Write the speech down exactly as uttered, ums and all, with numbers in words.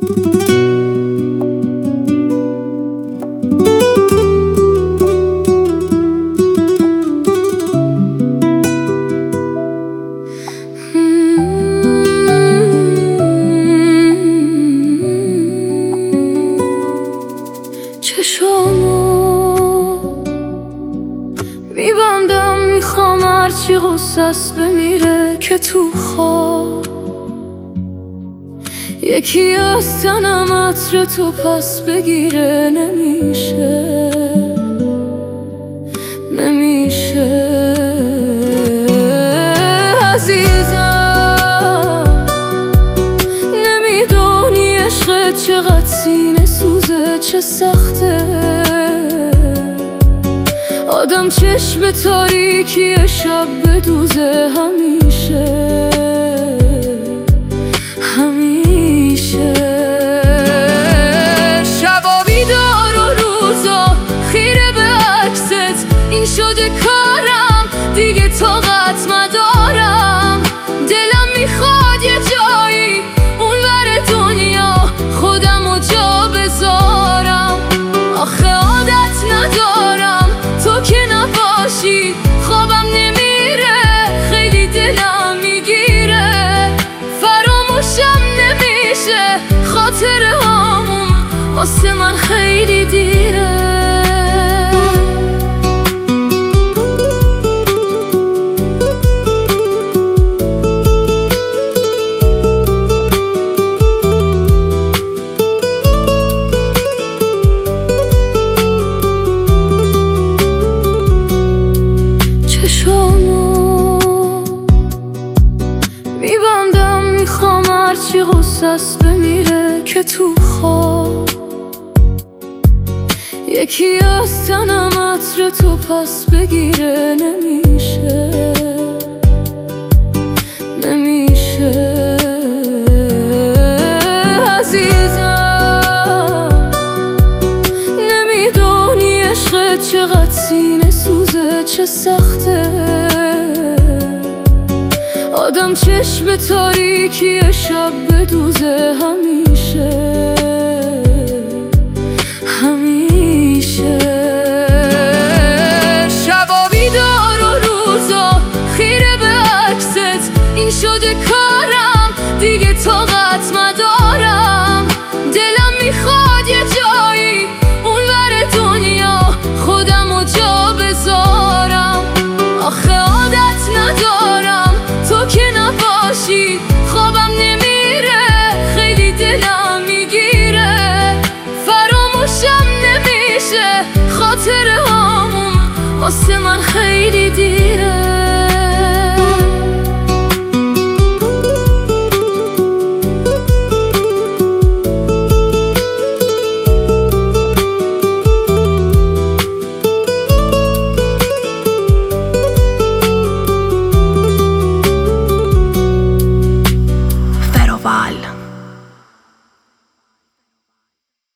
چشامو میبندم، میخوام هرچی غصه‌ست بمیره که تو خواب یکی از تنم عطر تو پس بگیره. نمیشه نمیشه عزیزم، نمیدونی عشق چقدر سینه سوزه، چه سخته آدم چشم تاریکی شب بدوزه. همیشه همیشه شبا بیدار و روزا خیره به عکست، این شده کارم دیگه طاقت مدارم. دلم میخواد یه جایی اون ور دنیا خودم و جا بذارم. آخه عادت ندارم تو که نباشی، خوابم نمیره، خیلی دلم میگیره، فراموشم نمیشه خاطره هامون، واسه من خیلی دیره. میبندم، میخوام هرچی غصه‌ست بمیره که تو خواب یکی از تنم عطر تو پس بگیره. نمیشه نمیشه عزیزم، نمیدونی عشق چقدر سینه سوزه، چه سخته آدم چشم تاریکی شب بدوزه. همیشه همیشه شبا بیدار و روزا خیره به عکست، این شده کارم دیگه طاقت مدارم. دلم میخواد یه جایی اون ور دنیا خودم و جا بذارم. آخه عادت ندارم تو که نباشی، خوابم نمیره، خیلی دلم میگیره، فراموشم نمیشه خاطره هامون، واسه من خیلی دیره.